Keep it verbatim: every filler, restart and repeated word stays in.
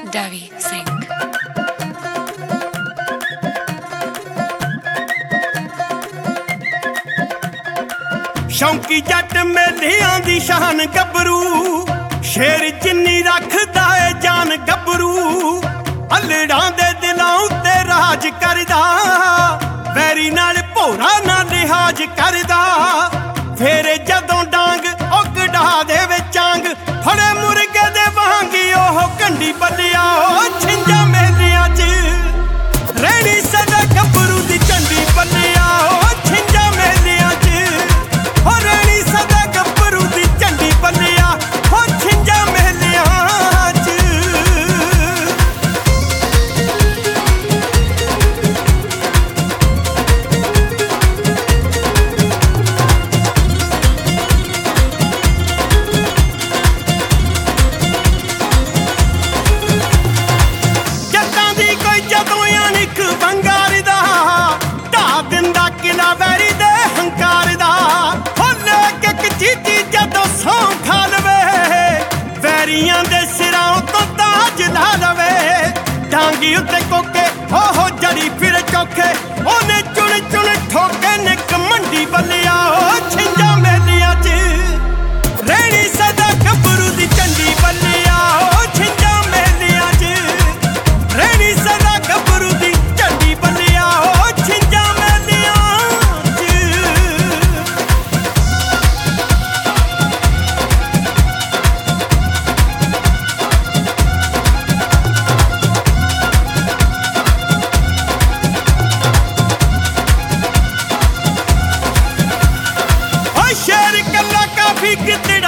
Devi Singh। शौकी जट मेलियां दी शान गबरू, शेर जिन्नी रखदा है जान गबरू। अल्लड़ां दे दिलां उत्ते राज करदा, वैरी नाल भोरा ना लिहाज करदा। फेरे जदों डांग ओ कढा देवे चांग, फड़े मुर्गे दे वांगी ओह कंडी बल्लिया। ओ छिंजा मेलियां च रहनी सदा गबरू दी झंडी बल्लिया। ओ छिंजा मेलियां च रहनी सदा गबरू दी झंडी बल्लिया। हो छिंजा मेलियां च जट्टां दी कोई जदों अणिक बंगार दा, ढा दिंदा किला वैरी दे हंकार दा। चीची जदों सौं खा लवे, वैरियां दे सिरां तो ताज ला लवे। डांगी उत्ते कोके हो हो जड़ी फिर चौखे, ओने चुन चुन ठोके निक मंडी बल्लिया। ओ छिंजा मेलियां च रहनी सदा गबरू दी झंडी बल्लिया। ओ छिंजा मेलियां च रहनी सदा गबरू दी झंडी बल्लिया। ओ छिंजा मेलियां शेर कल्ला काफी गिद्दड़ा